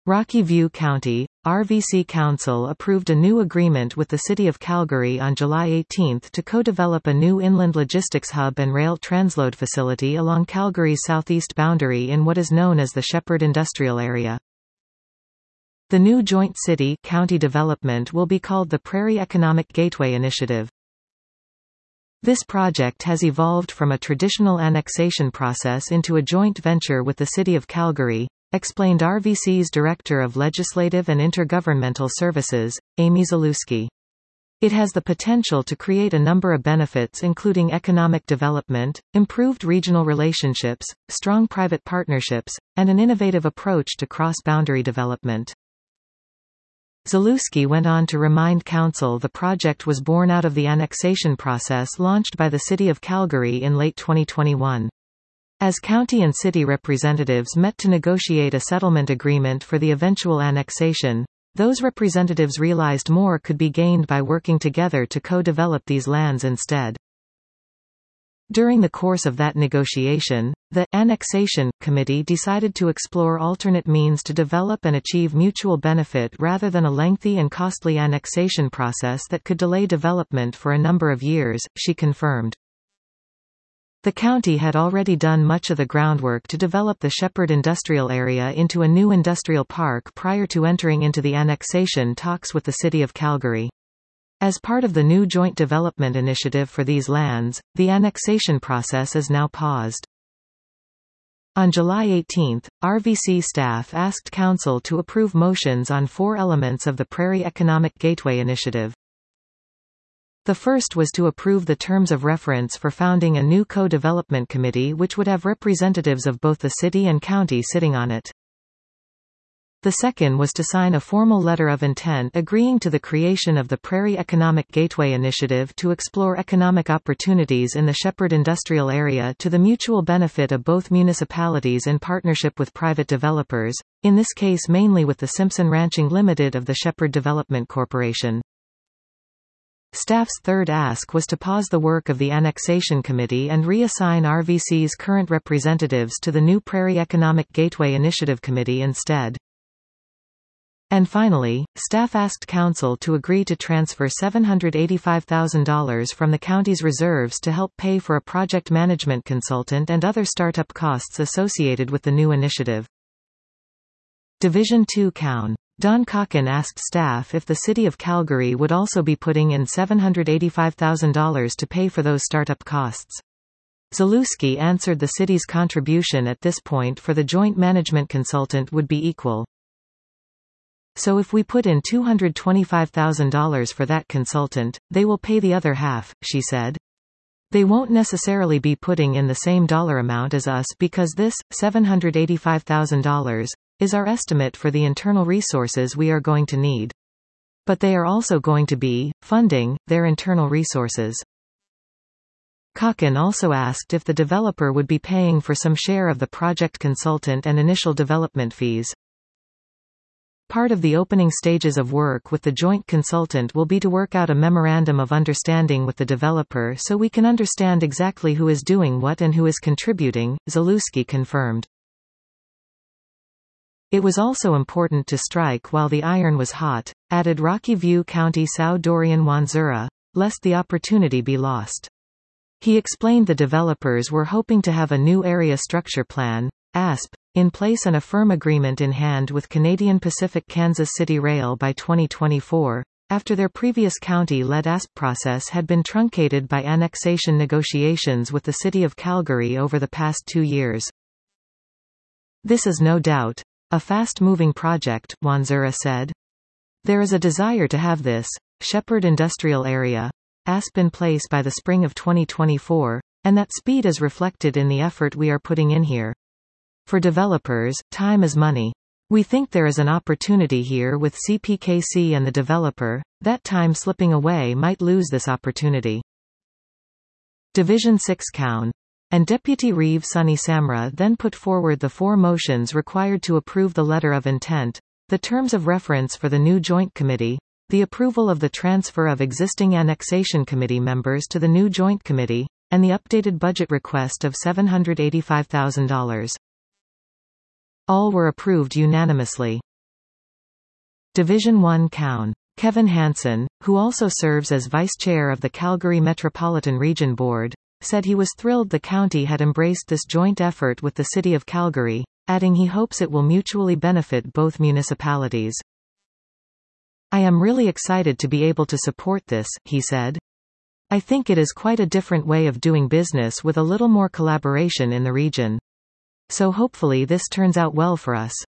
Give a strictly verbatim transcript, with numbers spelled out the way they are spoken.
Rocky View County, R V C Council approved a new agreement with the City of Calgary on July eighteenth to co-develop a new inland logistics hub and rail transload facility along Calgary's southeast boundary in what is known as the Shepherd Industrial Area. The new joint city-county development will be called the Prairie Economic Gateway Initiative. This project has evolved from a traditional annexation process into a joint venture with the City of Calgary, explained R V C's Director of Legislative and Intergovernmental Services, Amy Zalewski. It has the potential to create a number of benefits including economic development, improved regional relationships, strong private partnerships, and an innovative approach to cross-boundary development. Zalewski went on to remind Council the project was born out of the annexation process launched by the City of Calgary in late twenty twenty-one. As county and city representatives met to negotiate a settlement agreement for the eventual annexation, those representatives realized more could be gained by working together to co-develop these lands instead. During the course of that negotiation, the Annexation Committee decided to explore alternate means to develop and achieve mutual benefit rather than a lengthy and costly annexation process that could delay development for a number of years, she confirmed. The county had already done much of the groundwork to develop the Shepherd Industrial Area into a new industrial park prior to entering into the annexation talks with the City of Calgary. As part of the new joint development initiative for these lands, the annexation process is now paused. On July eighteenth, R V C staff asked Council to approve motions on four elements of the Prairie Economic Gateway Initiative. The first was to approve the terms of reference for founding a new co-development committee which would have representatives of both the city and county sitting on it. The second was to sign a formal letter of intent agreeing to the creation of the Prairie Economic Gateway Initiative to explore economic opportunities in the Shepherd Industrial Area to the mutual benefit of both municipalities in partnership with private developers, in this case mainly with the Simpson Ranching Limited of the Shepherd Development Corporation. Staff's third ask was to pause the work of the Annexation Committee and reassign R V C's current representatives to the new Prairie Economic Gateway Initiative Committee instead. And finally, staff asked Council to agree to transfer seven hundred eighty-five thousand dollars from the county's reserves to help pay for a project management consultant and other startup costs associated with the new initiative. Division two Coun. Don Cocken asked staff if the City of Calgary would also be putting in seven hundred eighty-five thousand dollars to pay for those startup costs. Zalewski answered the city's contribution at this point for the joint management consultant would be equal. So if we put in two hundred twenty-five thousand dollars for that consultant, they will pay the other half, she said. They won't necessarily be putting in the same dollar amount as us because this, seven hundred eighty-five thousand dollars, is our estimate for the internal resources we are going to need. But they are also going to be funding their internal resources. Cocken also asked if the developer would be paying for some share of the project consultant and initial development fees. Part of the opening stages of work with the joint consultant will be to work out a memorandum of understanding with the developer so we can understand exactly who is doing what and who is contributing, Zalewski confirmed. It was also important to strike while the iron was hot, added Rocky View County São Dorian Wanzura, lest the opportunity be lost. He explained the developers were hoping to have a new Area Structure Plan, A S P, in place and a firm agreement in hand with Canadian Pacific Kansas City Rail by twenty twenty-four, after their previous county-led A S P process had been truncated by annexation negotiations with the City of Calgary over the past two years. This is no doubt a fast-moving project, Wanzura said. There is a desire to have this Shepherd Industrial Area A S P in place by the spring of twenty twenty-four, and that speed is reflected in the effort we are putting in here. For developers, time is money. We think there is an opportunity here with C P K C and the developer, that time slipping away might lose this opportunity. Division six Coun. And Deputy Reeve Sonny Samra then put forward the four motions required to approve the letter of intent, the terms of reference for the new joint committee, the approval of the transfer of existing annexation committee members to the new joint committee, and the updated budget request of seven hundred eighty-five thousand dollars. All were approved unanimously. Division one Coun. Kevin Hansen, who also serves as vice chair of the Calgary Metropolitan Region Board, said he was thrilled the county had embraced this joint effort with the City of Calgary, adding he hopes it will mutually benefit both municipalities. "I am really excited to be able to support this," he said. "I think it is quite a different way of doing business with a little more collaboration in the region. So hopefully this turns out well for us."